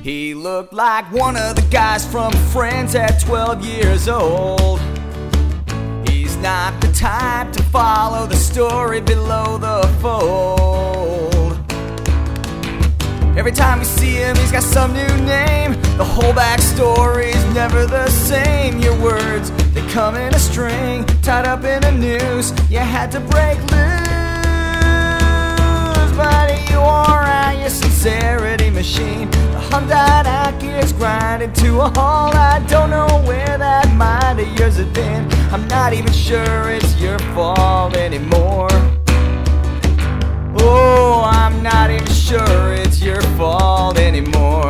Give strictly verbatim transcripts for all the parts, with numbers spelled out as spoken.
He looked like one of the guys from Friends at twelve years old. He's not the type to follow the story below the fold. Every time we see him, he's got some new name. The whole backstory's never the same. Your words, they come in a string, tied up in a noose. You had to break loose, but you wore out your sincerity machine. The Hyundai Acu's grinding to a halt. I don't know where that mind of yours has been. I'm not even sure it's your fault anymore. Oh, I'm not even sure it's your fault anymore.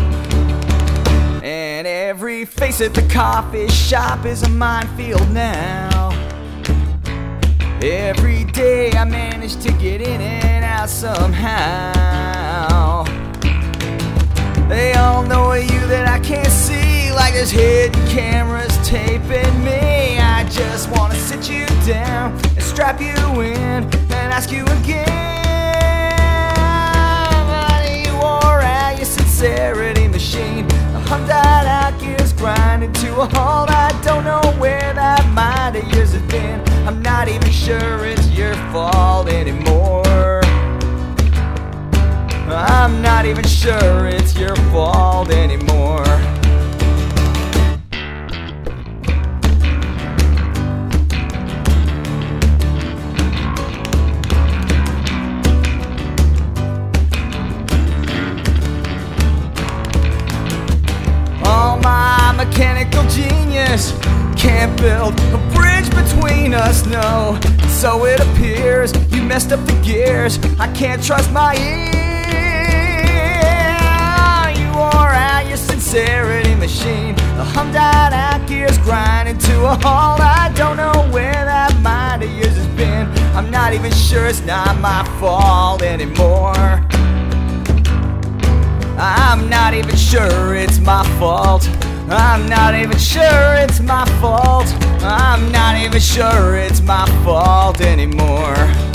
And every face at the coffee shop is a minefield now. Every day I manage to get in and out somehow. They all know you that I can't see, like there's hidden cameras taping me. I just wanna sit you down and strap you in and ask you again. You wore out your sincerity machine. The Hyundai Acu's grinding to a halt. I don't know where that mind of yours has been. I'm not even sure it's your fault anymore. I'm not even sure it's your fault anymore. All my mechanical genius can't build a bridge between us, no. So it appears you messed up the gears. I can't trust my ears. You wore out your sincerity machine. The Hyundai Acu's grinding to a halt. I don't know where that mind of yours has been. I'm not even sure it's not my fault anymore. I'm not even sure it's my fault. I'm not even sure it's my fault. I'm not even sure it's my fault anymore.